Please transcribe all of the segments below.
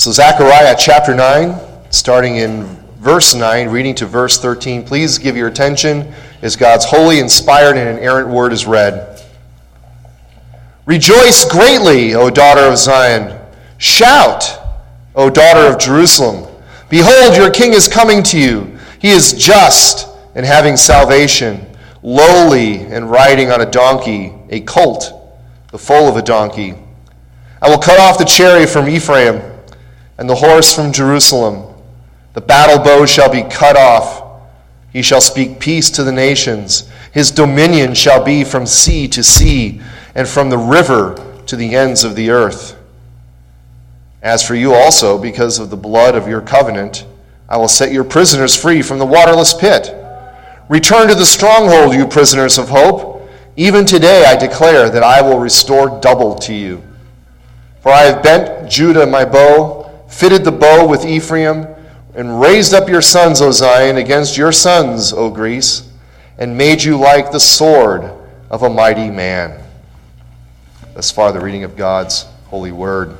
So Zechariah chapter 9, starting in verse 9, reading to verse 13. Please give your attention as God's holy, inspired, and inerrant word is read. Rejoice greatly, O daughter of Zion. Shout, O daughter of Jerusalem. Behold, your king is coming to you. He is just and having salvation, lowly and riding on a donkey, a colt, the foal of a donkey. I will cut off the chariot from Ephraim and the horse from Jerusalem. The battle bow shall be cut off. He shall speak peace to the nations. His dominion shall be from sea to sea and from the river to the ends of the earth. As for you also, because of the blood of your covenant, I will set your prisoners free from the waterless pit. Return to the stronghold, you prisoners of hope. Even today I declare that I will restore double to you. For I have bent Judah my bow, fitted the bow with Ephraim, and raised up your sons, O Zion, against your sons, O Greece, and made you like the sword of a mighty man. Thus far the reading of God's holy word.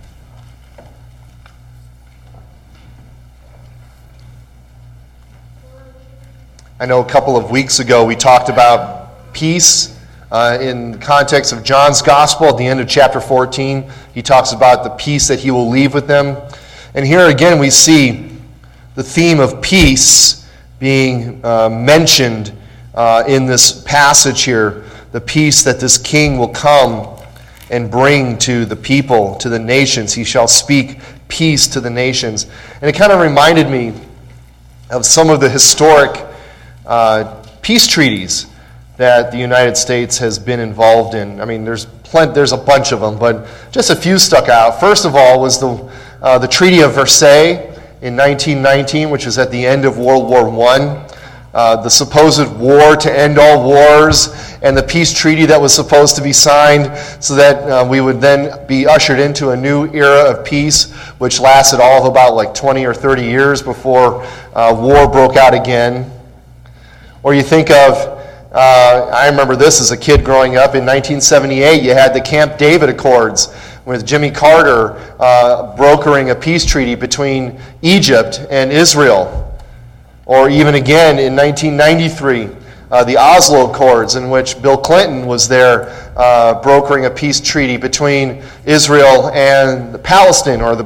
I know a couple of weeks ago we talked about peace in the context of John's Gospel. At the end of chapter 14, he talks about the peace that he will leave with them. And here again we see the theme of peace being mentioned in this passage here. The peace that this king will come and bring to the people, to the nations. He shall speak peace to the nations. And it kind of reminded me of some of the historic peace treaties that the United States has been involved in. I mean, there's a bunch of them, but just a few stuck out. First of all was the Treaty of Versailles in 1919, which was at the end of World War I. The supposed war to end all wars, and the peace treaty that was supposed to be signed so that we would then be ushered into a new era of peace, which lasted all of about like 20 or 30 years before war broke out again. Or you think of, I remember this as a kid growing up, in 1978 you had the Camp David Accords with Jimmy Carter brokering a peace treaty between Egypt and Israel. Or even again in 1993, the Oslo Accords, in which Bill Clinton was there brokering a peace treaty between Israel and the Palestine, or the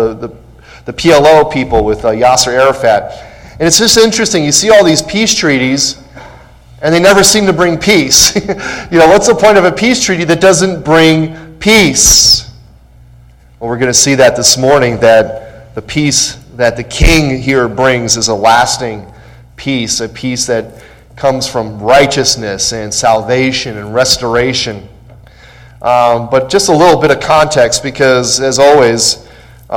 PLO people with Yasser Arafat. And it's just interesting, you see all these peace treaties, and they never seem to bring peace. What's the point of a peace treaty that doesn't bring peace? Well, we're going to see that this morning, that the peace that the king here brings is a lasting peace, a peace that comes from righteousness and salvation and restoration. But just a little bit of context, because as always,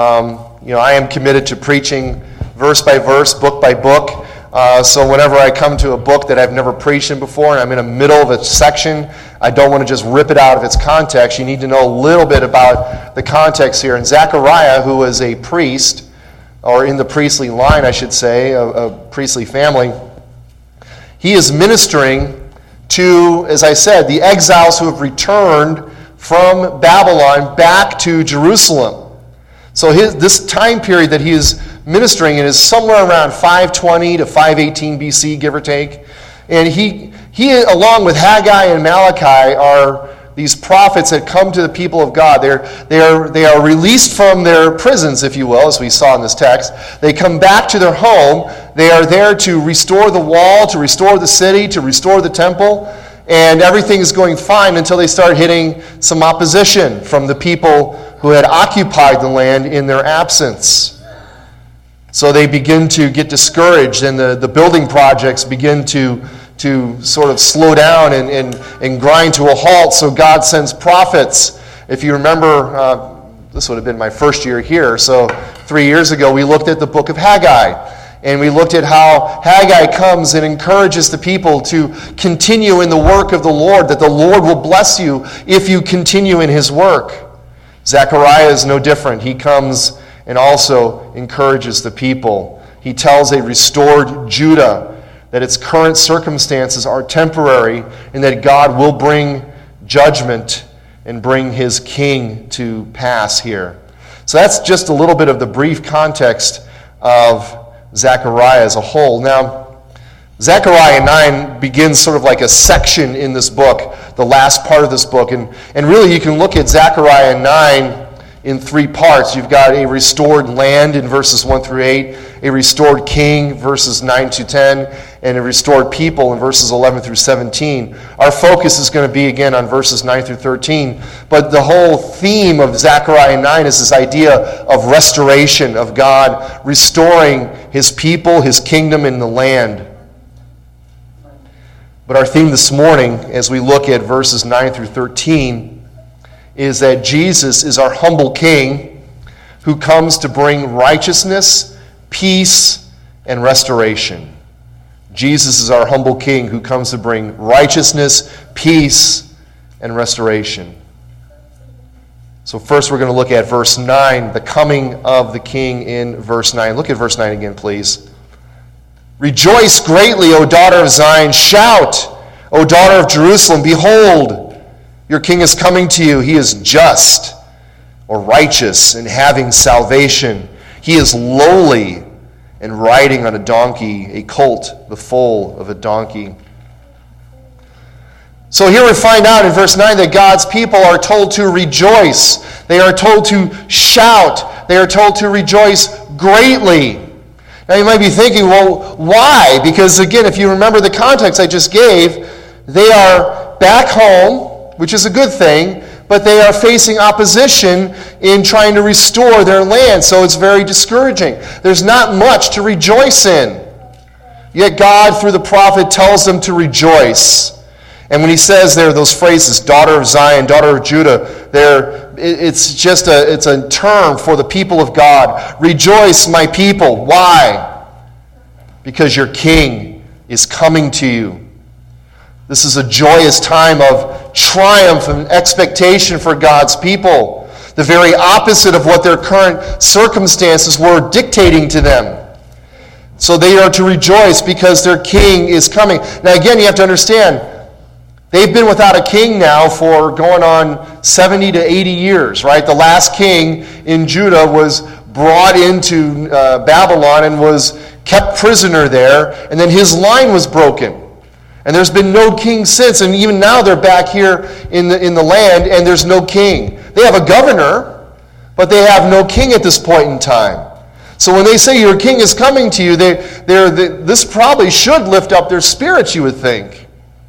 I am committed to preaching verse by verse, book by book. So whenever I come to a book that I've never preached in before, and I'm in the middle of a section, I don't want to just rip it out of its context. You need to know a little bit about the context here. And Zechariah, who was a priest, or in the priestly line, I should say, a priestly family, he is ministering to, as I said, the exiles who have returned from Babylon back to Jerusalem. So this time period that he is ministering in is somewhere around 520 to 518 BC, give or take. And he along with Haggai and Malachi, are these prophets that come to the people of God. They are released from their prisons, if you will, as we saw in this text. They come back to their home. They are there to restore the wall, to restore the city, to restore the temple. And everything is going fine until they start hitting some opposition from the people who had occupied the land in their absence. So they begin to get discouraged, and the building projects begin to sort of slow down and grind to a halt. So God sends prophets. If you remember, this would have been my first year here, so 3 years ago we looked at the book of Haggai. And we looked at how Haggai comes and encourages the people to continue in the work of the Lord, that the Lord will bless you if you continue in his work. Zechariah is no different. He comes and also encourages the people. He tells a restored Judah that its current circumstances are temporary and that God will bring judgment and bring his king to pass here. So that's just a little bit of the brief context of Zechariah as a whole. Now, Zechariah 9 begins sort of like a section in this book, the last part of this book. And really you can look at Zechariah 9 in three parts. You've got a restored land in verses 1 through 8, a restored king, verses 9 to 10, and a restored people in verses 11 through 17. Our focus is going to be, again, on verses 9 through 13. But the whole theme of Zechariah 9 is this idea of restoration, of God restoring his people, his kingdom, and the land. But our theme this morning, as we look at verses 9 through 13, is that Jesus is our humble King who comes to bring righteousness, peace, and restoration. Jesus is our humble King who comes to bring righteousness, peace, and restoration. So first we're going to look at verse 9, the coming of the King in verse 9. Look at verse 9 again, please. Rejoice greatly, O daughter of Zion. Shout, O daughter of Jerusalem. Behold, your king is coming to you. He is just or righteous and having salvation. He is lowly and riding on a donkey, a colt, the foal of a donkey. So here we find out in verse 9 that God's people are told to rejoice. They are told to shout. They are told to rejoice greatly. Now you might be thinking, well, why? Because again, if you remember the context I just gave, they are back home, which is a good thing, but they are facing opposition in trying to restore their land, so it's very discouraging. There's not much to rejoice in. Yet God, through the prophet, tells them to rejoice. And when he says there those phrases, daughter of Zion, daughter of Judah, it's a term for the people of God. Rejoice, my people. Why? Because your king is coming to you. This is a joyous time of triumph and expectation for God's people. The very opposite of what their current circumstances were dictating to them. So they are to rejoice because their king is coming. Now again, you have to understand, they've been without a king now for going on 70 to 80 years, right? The last king in Judah was brought into Babylon and was kept prisoner there, and then his line was broken. And there's been no king since, and even now they're back here in the land, and there's no king. They have a governor, but they have no king at this point in time. So when they say your king is coming to you, this probably should lift up their spirits, you would think.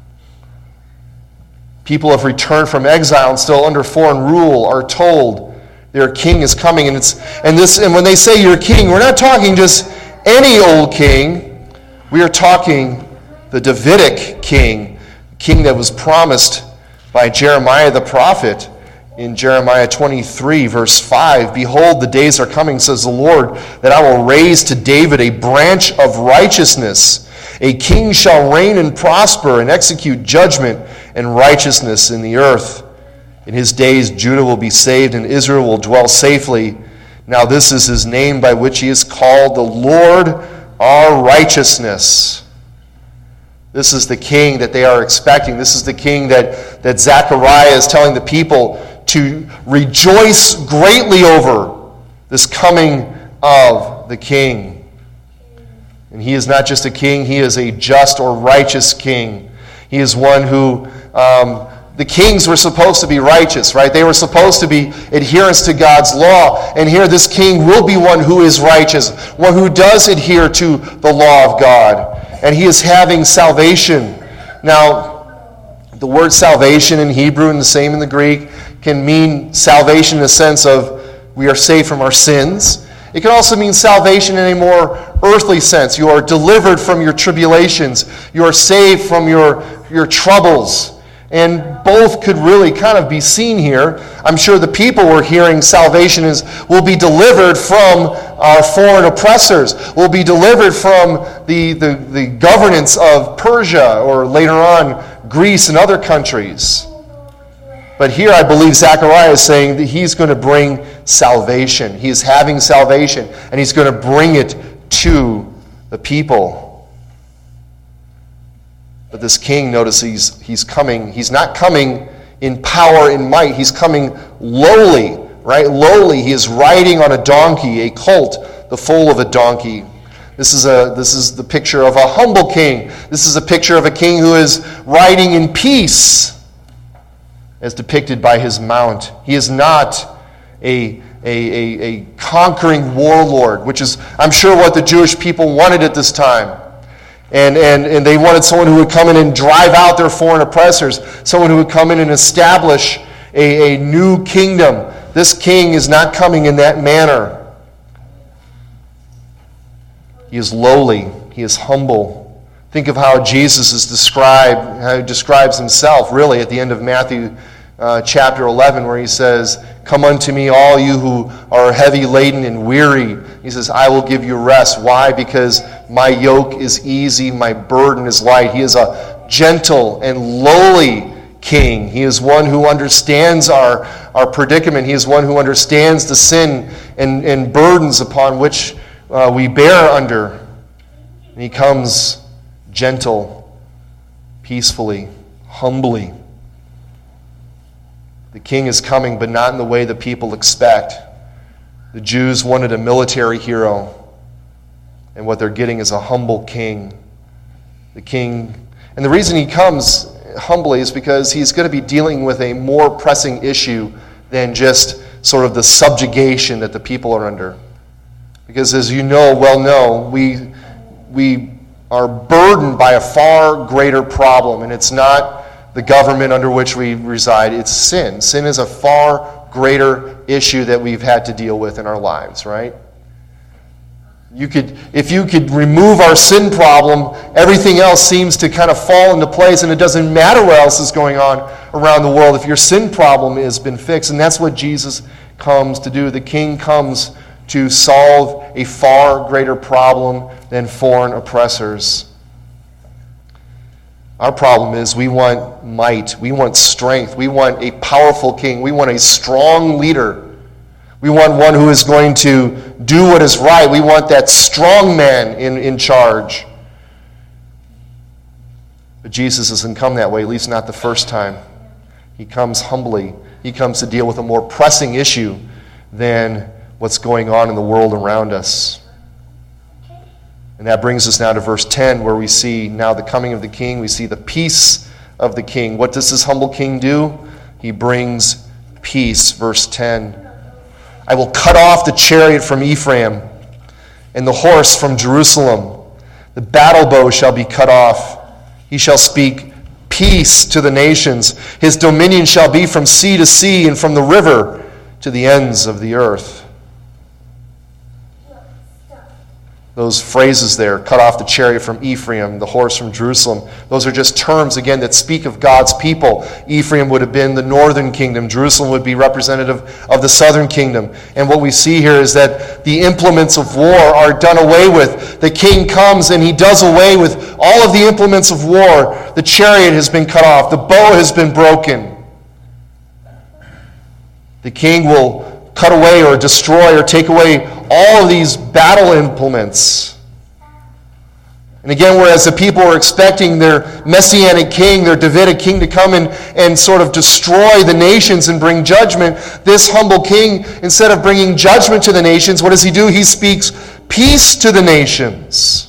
People have returned from exile and still under foreign rule are told their king is coming. And when they say your king, we're not talking just any old king. We are talking the Davidic king that was promised by Jeremiah the prophet in Jeremiah 23, verse 5. Behold, the days are coming, says the Lord, that I will raise to David a branch of righteousness. A king shall reign and prosper and execute judgment and righteousness in the earth. In his days Judah will be saved and Israel will dwell safely. Now this is his name by which he is called, the Lord our righteousness. This is the king that they are expecting. This is the king that Zechariah is telling the people to rejoice greatly over, this coming of the king. And he is not just a king, he is a just or righteous king. He is one who, the kings were supposed to be righteous, right? They were supposed to be adherents to God's law. And here this king will be one who is righteous, one who does adhere to the law of God. And he is having salvation. Now, the word salvation in Hebrew and the same in the Greek can mean salvation in the sense of we are saved from our sins. It can also mean salvation in a more earthly sense. You are delivered from your tribulations. You are saved from your troubles. And both could really kind of be seen here. I'm sure the people were hearing salvation will be delivered from our foreign oppressors. We'll be delivered from the governance of Persia or later on Greece and other countries. But here I believe Zechariah is saying that he's going to bring salvation. He is having salvation and he's going to bring it to the people. But this king, notice he's coming. He's not coming in power and might. He's coming lowly, right? Lowly. He is riding on a donkey, a colt, the foal of a donkey. This is the picture of a humble king. This is a picture of a king who is riding in peace, as depicted by his mount. He is not a conquering warlord, which is, I'm sure, what the Jewish people wanted at this time. And they wanted someone who would come in and drive out their foreign oppressors, someone who would come in and establish a new kingdom. This king is not coming in that manner. He is lowly. He is humble. Think of how Jesus is described, how he describes himself, really, at the end of Matthew chapter 11, where he says, "Come unto me, all you who are heavy laden and weary." He says, "I will give you rest." Why? Because my yoke is easy, my burden is light. He is a gentle and lowly king. He is one who understands our predicament. He is one who understands the sin and burdens upon which we bear under. And he comes gentle, peacefully, humbly. The king is coming, but not in the way the people expect. The Jews wanted a military hero, and what they're getting is a humble king. The king, and the reason he comes humbly is because he's going to be dealing with a more pressing issue than just sort of the subjugation that the people are under. Because as you well know, we are burdened by a far greater problem, and it's not the government under which we reside, it's sin. Sin is a far greater issue that we've had to deal with in our lives, right? If you could remove our sin problem, everything else seems to kind of fall into place, and it doesn't matter what else is going on around the world if your sin problem has been fixed. And that's what Jesus comes to do. The king comes to solve a far greater problem than foreign oppressors. Our problem is we want might, we want strength, we want a powerful king, we want a strong leader. We want one who is going to do what is right. We want that strong man in charge. But Jesus doesn't come that way, at least not the first time. He comes humbly. He comes to deal with a more pressing issue than what's going on in the world around us. And that brings us now to verse 10, where we see now the coming of the king. We see the peace of the king. What does this humble king do? He brings peace. Verse 10. "I will cut off the chariot from Ephraim and the horse from Jerusalem. The battle bow shall be cut off. He shall speak peace to the nations. His dominion shall be from sea to sea and from the river to the ends of the earth." Those phrases there, cut off the chariot from Ephraim, the horse from Jerusalem, those are just terms, again, that speak of God's people. Ephraim would have been the northern kingdom. Jerusalem would be representative of the southern kingdom. And what we see here is that the implements of war are done away with. The king comes and he does away with all of the implements of war. The chariot has been cut off. The bow has been broken. The king will cut away or destroy or take away all of these battle implements. And again, whereas the people were expecting their messianic king, their Davidic king, to come in and sort of destroy the nations and bring judgment, this humble king, instead of bringing judgment to the nations, what does he do? He speaks peace to the nations,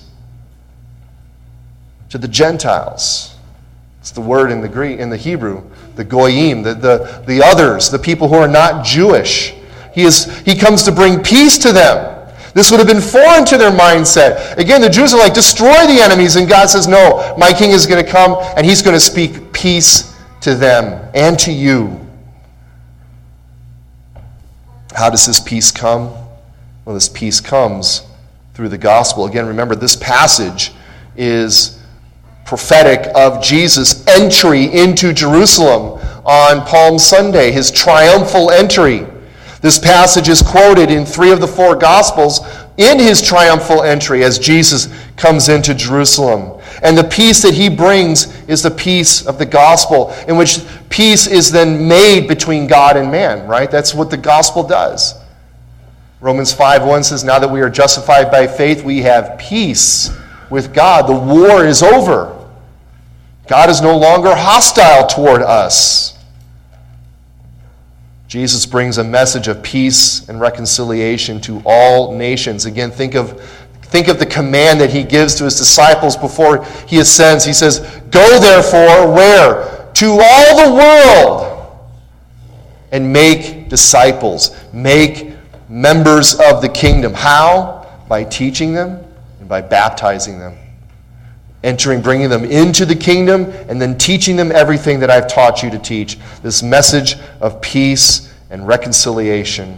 to the Gentiles. It's the word in the Greek, in the Hebrew, the goyim, the others, the people who are not Jewish. He comes to bring peace to them. This would have been foreign to their mindset. Again, the Jews are like, destroy the enemies. And God says, no, my king is going to come and he's going to speak peace to them and to you. How does this peace come? Well, this peace comes through the gospel. Again, remember, this passage is prophetic of Jesus' entry into Jerusalem on Palm Sunday, his triumphal entry. This passage is quoted in 3 of the 4 Gospels in his triumphal entry as Jesus comes into Jerusalem. And the peace that he brings is the peace of the gospel, in which peace is then made between God and man, right? That's what the gospel does. Romans 5:1 says, now that we are justified by faith, we have peace with God. The war is over. God is no longer hostile toward us. Jesus brings a message of peace and reconciliation to all nations. Again, think of the command that he gives to his disciples before he ascends. He says, "Go therefore," where? "To all the world, and make disciples." Make members of the kingdom. How? By teaching them and by baptizing them. Bringing them into the kingdom, and then teaching them everything that I've taught you to teach. This message of peace and reconciliation.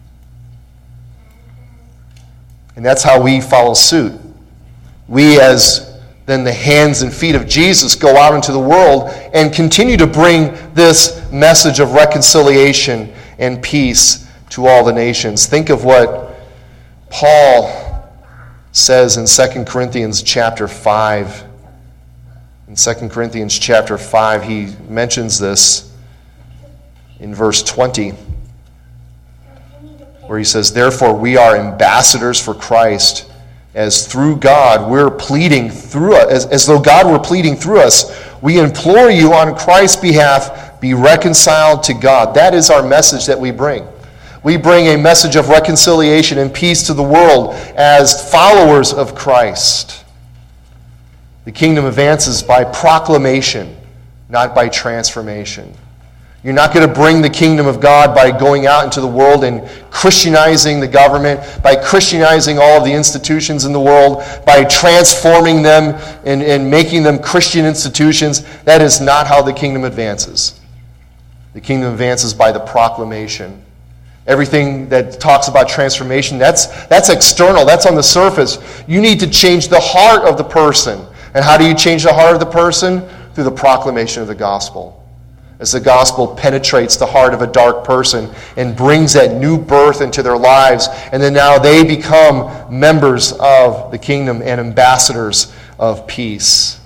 And that's how we follow suit. We, as then the hands and feet of Jesus, go out into the world and continue to bring this message of reconciliation and peace to all the nations. Think of what Paul says in 2 Corinthians chapter 5. In 2 Corinthians chapter 5, he mentions this in verse 20, where he says, "Therefore we are ambassadors for Christ, as through God we're pleading through us, as though God were pleading through us. We implore you on Christ's behalf, be reconciled to God." That is our message that we bring. We bring a message of reconciliation and peace to the world as followers of Christ. The kingdom advances by proclamation, not by transformation. You're not going to bring the kingdom of God by going out into the world and Christianizing the government, by Christianizing all of the institutions in the world, by transforming them and making them Christian institutions. That is not how the kingdom advances. The kingdom advances by the proclamation. Everything that talks about transformation, that's external, that's on the surface. You need to change the heart of the person. And how do you change the heart of the person? Through the proclamation of the gospel. As the gospel penetrates the heart of a dark person and brings that new birth into their lives, and then now they become members of the kingdom and ambassadors of peace.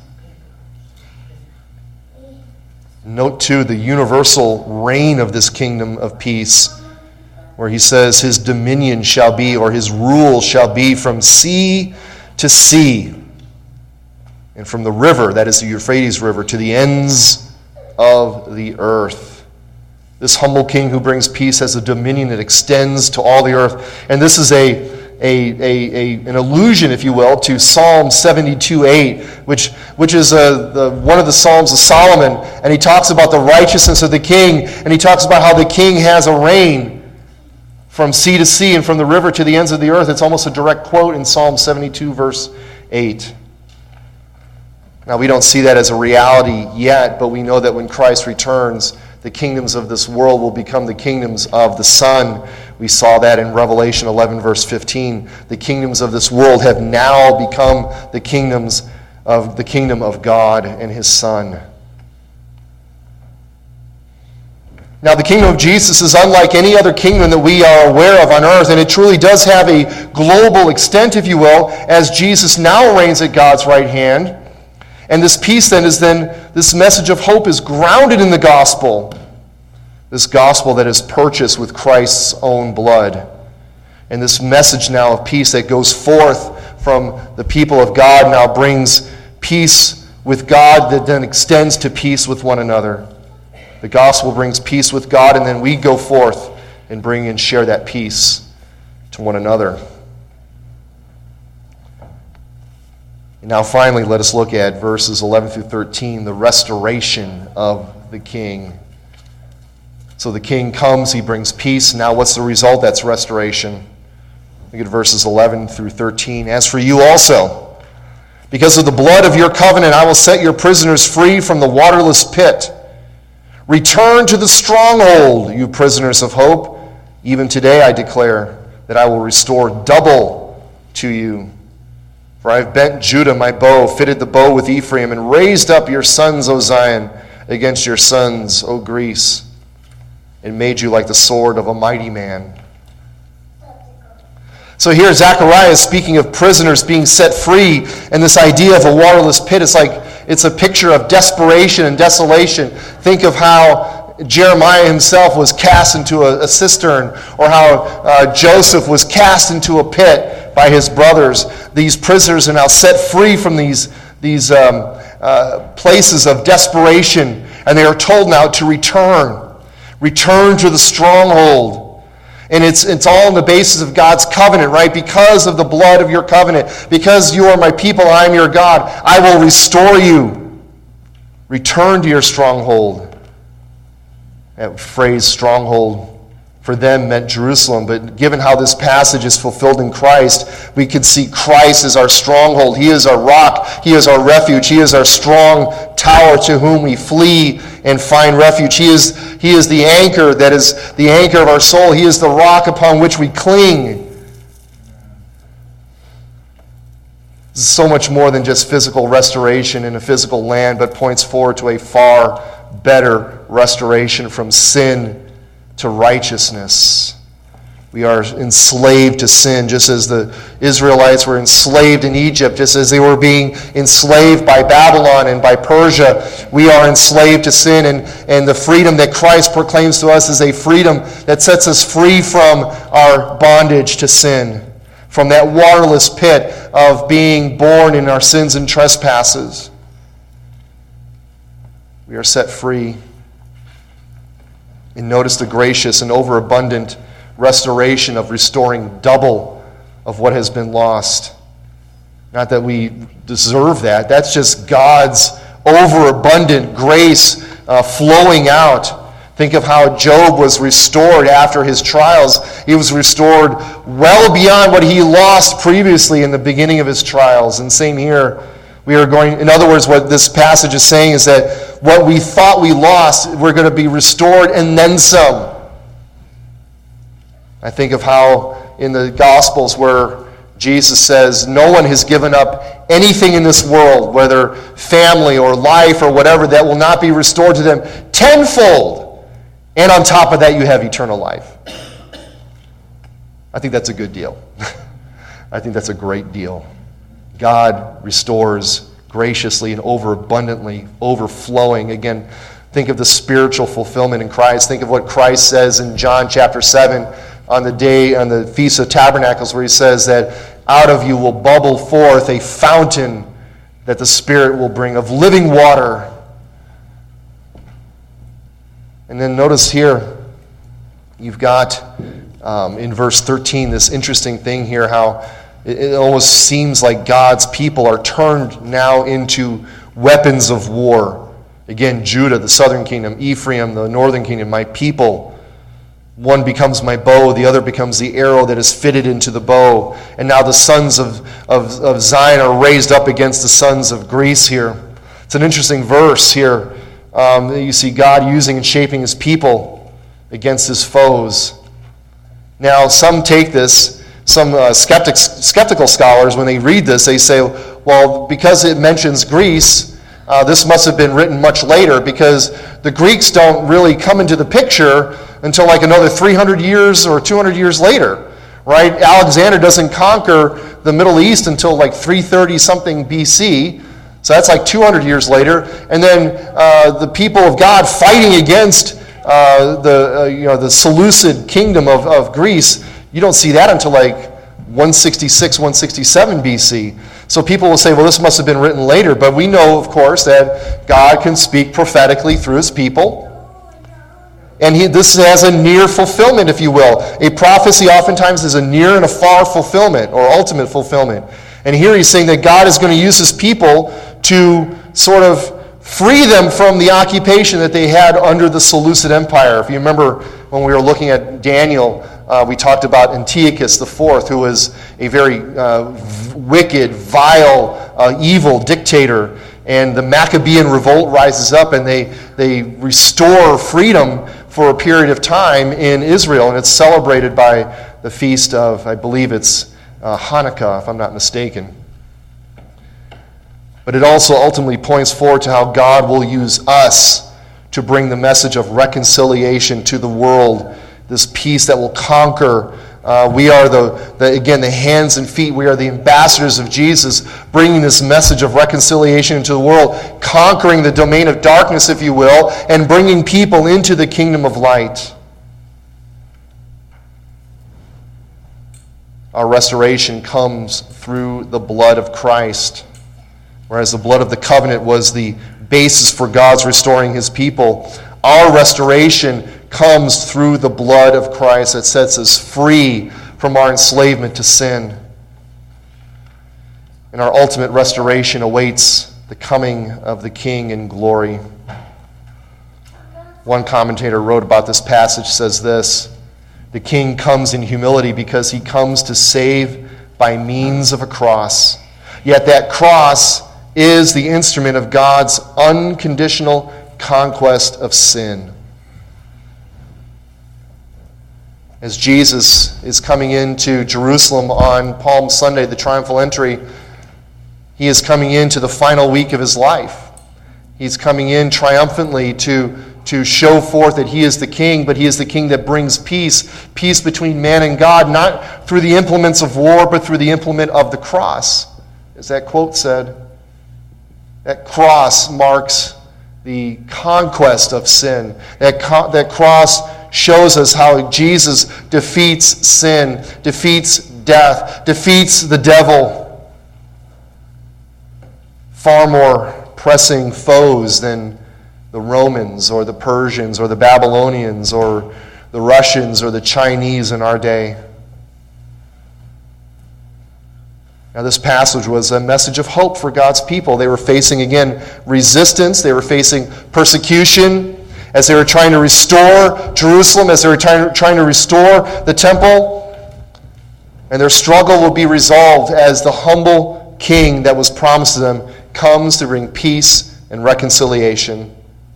Note too the universal reign of this kingdom of peace, where he says his dominion shall be, or his rule shall be, from sea to sea, and from the river, that is the Euphrates River, to the ends of the earth. This humble king who brings peace has a dominion that extends to all the earth. And this is an allusion, if you will, to Psalm 72:8, which is one of the Psalms of Solomon. And he talks about the righteousness of the king, and he talks about how the king has a reign from sea to sea and from the river to the ends of the earth. It's almost a direct quote in Psalm 72, verse 8. Now, we don't see that as a reality yet, but we know that when Christ returns, the kingdoms of this world will become the kingdoms of the Son. We saw that in Revelation 11, verse 15. The kingdoms of this world have now become the kingdom of God and his Son. Now, the kingdom of Jesus is unlike any other kingdom that we are aware of on earth, and it truly does have a global extent, if you will, as Jesus now reigns at God's right hand. And this peace this message of hope is grounded in the gospel. This gospel that is purchased with Christ's own blood. And this message now of peace that goes forth from the people of God now brings peace with God that then extends to peace with one another. The gospel brings peace with God, and then we go forth and bring and share that peace to one another. And now finally, let us look at verses 11 through 13, the restoration of the king. So the king comes, he brings peace. Now what's the result? That's restoration. Look at verses 11 through 13. "As for you also, because of the blood of your covenant, I will set your prisoners free from the waterless pit. Return to the stronghold, you prisoners of hope. Even today I declare that I will restore double to you. For I have bent Judah my bow, fitted the bow with Ephraim, and raised up your sons, O Zion, against your sons, O Greece, and made you like the sword of a mighty man." So here Zechariah is speaking of prisoners being set free, and this idea of a waterless pit is like it's a picture of desperation and desolation. Think of how Jeremiah himself was cast into a cistern, or how Joseph was cast into a pit by his brothers. These prisoners are now set free from these places of desperation, and they are told now to return. Return to the stronghold. And it's all on the basis of God's covenant, right? Because of the blood of your covenant, because you are my people, I am your God, I will restore you. Return to your stronghold. That phrase, stronghold, for them meant Jerusalem, but given how this passage is fulfilled in Christ, we can see Christ as our stronghold. He is our rock. He is our refuge. He is our strong tower to whom we flee and find refuge. He is the anchor that is the anchor of our soul. He is the rock upon which we cling. This is so much more than just physical restoration in a physical land, but points forward to a far better restoration from sin to righteousness. We are enslaved to sin, just as the Israelites were enslaved in Egypt, just as they were being enslaved by Babylon and by Persia. We are enslaved to sin, and the freedom that Christ proclaims to us is a freedom that sets us free from our bondage to sin, from that waterless pit of being born in our sins and trespasses. We are set free. And notice the gracious and overabundant restoration of restoring double of what has been lost. Not that we deserve that. That's just God's overabundant grace flowing out. Think of how Job was restored after his trials. He was restored well beyond what he lost previously in the beginning of his trials. And same here. We are going, in other words, what this passage is saying is that what we thought we lost, we're going to be restored and then some. I think of how in the Gospels where Jesus says, no one has given up anything in this world, whether family or life or whatever, that will not be restored to them tenfold. And on top of that, you have eternal life. I think that's a good deal. I think that's a great deal. God restores graciously and overabundantly, overflowing. Again, think of the spiritual fulfillment in Christ. Think of what Christ says in John chapter 7 on the Feast of Tabernacles, where he says that out of you will bubble forth a fountain that the Spirit will bring of living water. And then notice here, you've got in verse 13 this interesting thing here, how it almost seems like God's people are turned now into weapons of war. Again, Judah, the southern kingdom, Ephraim, the northern kingdom, my people. One becomes my bow, the other becomes the arrow that is fitted into the bow. And now the sons of Zion are raised up against the sons of Greece here. It's an interesting verse here. You see God using and shaping his people against his foes. Now, some take this, some skeptical scholars, when they read this, they say, well, because it mentions Greece, this must have been written much later, because the Greeks don't really come into the picture until like another 300 years or 200 years later, right? Alexander doesn't conquer the Middle East until like 330-something BC, so that's like 200 years later. And then the people of God fighting against the Seleucid kingdom of Greece, you don't see that until like 166, 167 BC. So people will say, well, this must have been written later. But we know, of course, that God can speak prophetically through his people. And this has a near fulfillment, if you will. A prophecy oftentimes is a near and a far fulfillment, or ultimate fulfillment. And here he's saying that God is going to use his people to sort of free them from the occupation that they had under the Seleucid Empire. If you remember when we were looking at Daniel, we talked about Antiochus IV, who was a very wicked, vile, evil dictator. And the Maccabean revolt rises up, and they restore freedom for a period of time in Israel. And it's celebrated by the feast of, I believe it's Hanukkah, if I'm not mistaken. But it also ultimately points forward to how God will use us to bring the message of reconciliation to the world, this peace that will conquer. We are the hands and feet. We are the ambassadors of Jesus, bringing this message of reconciliation into the world, conquering the domain of darkness, if you will, and bringing people into the kingdom of light. Our restoration comes through the blood of Christ. Whereas the blood of the covenant was the basis for God's restoring his people, our restoration comes through the blood of Christ that sets us free from our enslavement to sin. And our ultimate restoration awaits the coming of the King in glory. One commentator wrote about this passage, says this: the King comes in humility because he comes to save by means of a cross. Yet that cross is the instrument of God's unconditional conquest of sin. As Jesus is coming into Jerusalem on Palm Sunday, the triumphal entry, he is coming into the final week of his life. He's coming in triumphantly to show forth that he is the King, but he is the King that brings peace between man and God, not through the implements of war, but through the implement of the cross. As that quote said, that cross marks the conquest of sin. That cross shows us how Jesus defeats sin, defeats death, defeats the devil. Far more pressing foes than the Romans or the Persians or the Babylonians or the Russians or the Chinese in our day. Now, this passage was a message of hope for God's people. They were facing, again, resistance. They were facing persecution as they were trying to restore Jerusalem, as they were trying to restore the temple. And their struggle will be resolved as the humble King that was promised to them comes to bring peace and reconciliation.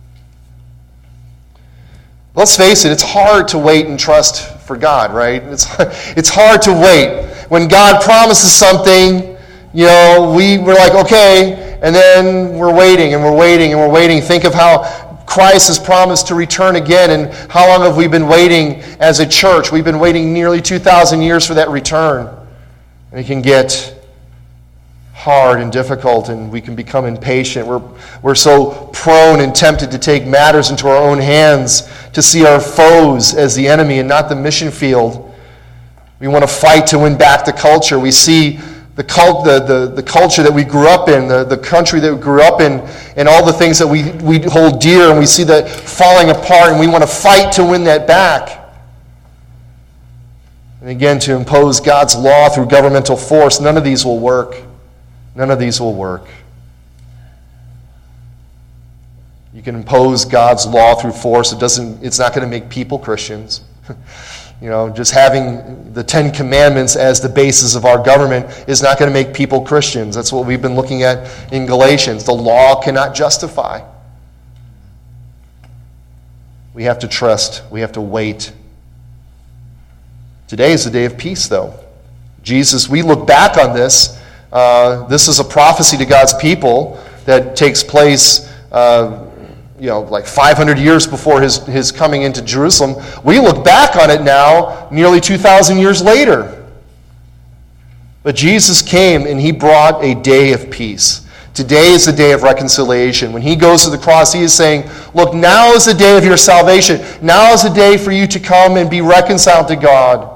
Let's face it, it's hard to wait and trust for God, right? It's hard to wait. When God promises something, we're like, okay, and then we're waiting and we're waiting and we're waiting. Think of how Christ has promised to return again, and how long have we been waiting as a church? We've been waiting nearly 2,000 years for that return. And it can get hard and difficult, and we can become impatient. We're so prone and tempted to take matters into our own hands, to see our foes as the enemy and not the mission field. We want to fight to win back the culture. We see the culture that we grew up in, the country that we grew up in, and all the things that we hold dear, and we see that falling apart, and we want to fight to win that back. And again, to impose God's law through governmental force, none of these will work. None of these will work. You can impose God's law through force. It's not going to make people Christians. Just having the Ten Commandments as the basis of our government is not going to make people Christians. That's what we've been looking at in Galatians. The law cannot justify. We have to trust. We have to wait. Today is the day of peace, though. Jesus, we look back on this. This is a prophecy to God's people that takes place, like 500 years before his coming into Jerusalem. We look back on it now, nearly 2,000 years later. But Jesus came and he brought a day of peace. Today is the day of reconciliation. When he goes to the cross, he is saying, look, now is the day of your salvation. Now is the day for you to come and be reconciled to God.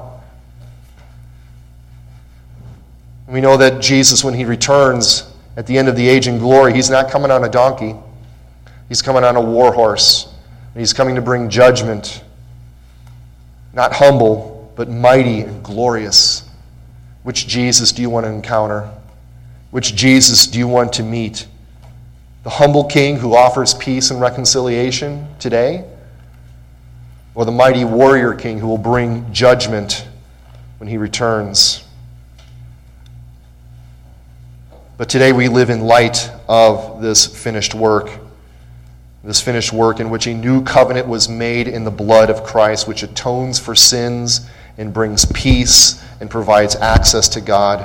We know that Jesus, when he returns at the end of the age in glory, he's not coming on a donkey. He's coming on a war horse. And he's coming to bring judgment. Not humble, but mighty and glorious. Which Jesus do you want to encounter? Which Jesus do you want to meet? The humble King who offers peace and reconciliation today? Or the mighty warrior King who will bring judgment when he returns? But today we live in light of this finished work in which a new covenant was made in the blood of Christ, which atones for sins and brings peace and provides access to God.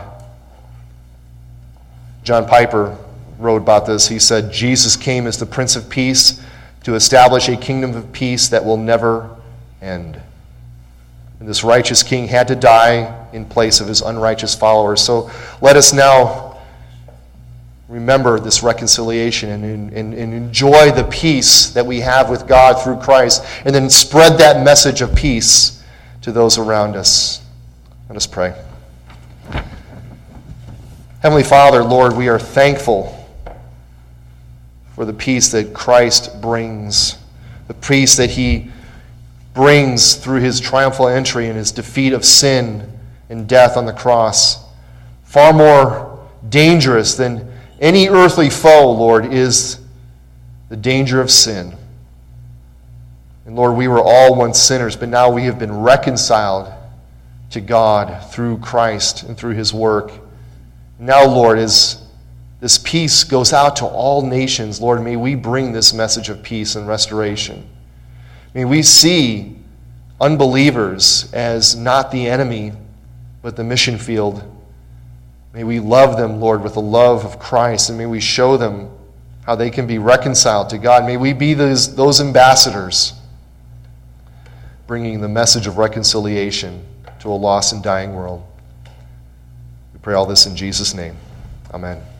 John Piper wrote about this. He said, Jesus came as the Prince of Peace to establish a kingdom of peace that will never end. And this righteous King had to die in place of his unrighteous followers. So let us now remember this reconciliation and enjoy the peace that we have with God through Christ, and then spread that message of peace to those around us. Let us pray. Heavenly Father, Lord, we are thankful for the peace that Christ brings, the peace that he brings through his triumphal entry and his defeat of sin and death on the cross. Far more dangerous than any earthly foe, Lord, is the danger of sin. And Lord, we were all once sinners, but now we have been reconciled to God through Christ and through his work. Now, Lord, as this peace goes out to all nations, Lord, may we bring this message of peace and restoration. May we see unbelievers as not the enemy, but the mission field. May we love them, Lord, with the love of Christ, and may we show them how they can be reconciled to God. May we be those ambassadors bringing the message of reconciliation to a lost and dying world. We pray all this in Jesus' name. Amen.